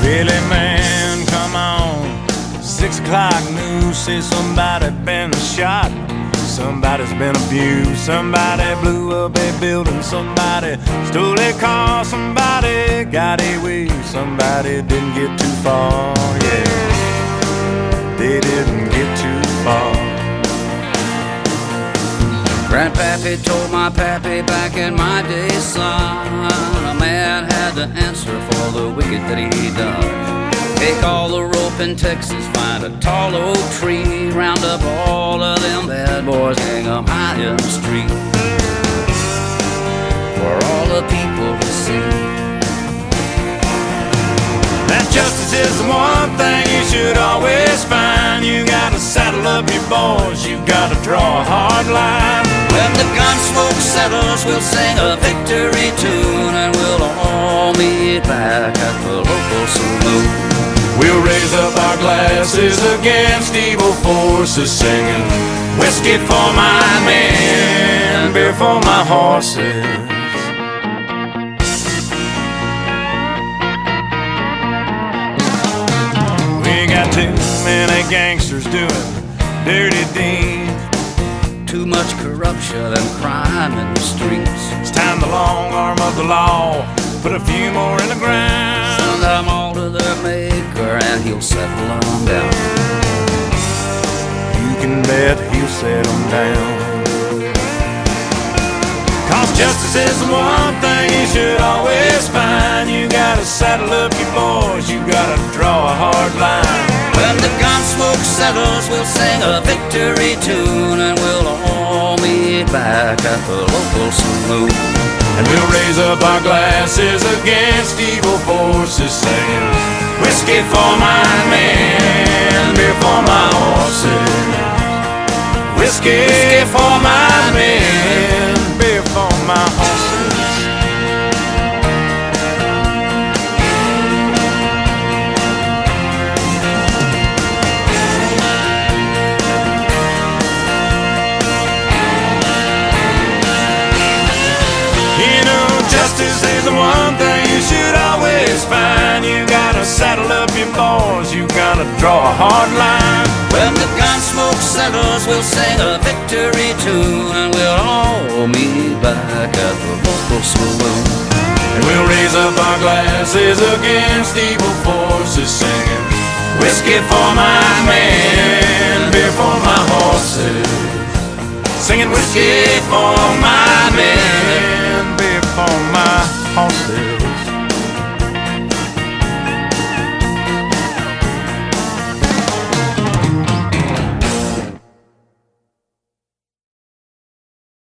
Billy man, come on. 6 o'clock news says somebody been shot. Somebody's been abused. Somebody blew up a building. Somebody stole a car. Somebody got away. Somebody didn't get too far. Yeah, they didn't get too far. Grandpappy told my pappy back in my day, son, a man had to answer for the wicked that he done. Take all the rope in Texas, find a tall oak tree, round up all of them bad boys, hang them high in the street for all the people to see. That justice is the one thing you should always find. You gotta saddle up your boys, you gotta draw a hard line. When the gun smoke settles, we'll sing a victory tune, and we'll all meet back at the local saloon. We'll raise up our glasses against evil forces, singing whiskey for my men, beer for my horses. We got too many gangsters doing dirty deeds, too much corruption and crime in the streets. It's time the long arm of the law put a few more in the ground. Send them all to their maker and he'll settle them down. You can bet he'll settle them down. Cause justice is the one thing you should always find. You gotta saddle up your boys, you gotta draw a hard line. When the gun smoke settles, we'll sing a victory tune, and we'll all meet back at the local saloon. And we'll raise up our glasses against evil forces, singing whiskey for my men, beer for my horses. Whiskey for my men, beer for my horses. Justice is the one thing you should always find. You gotta saddle up your boys, you gotta draw a hard line. When the gun smoke settles, we'll sing a victory tune, and we'll all meet back at the local saloon. And we'll raise up our glasses against evil forces, singing whiskey for my men,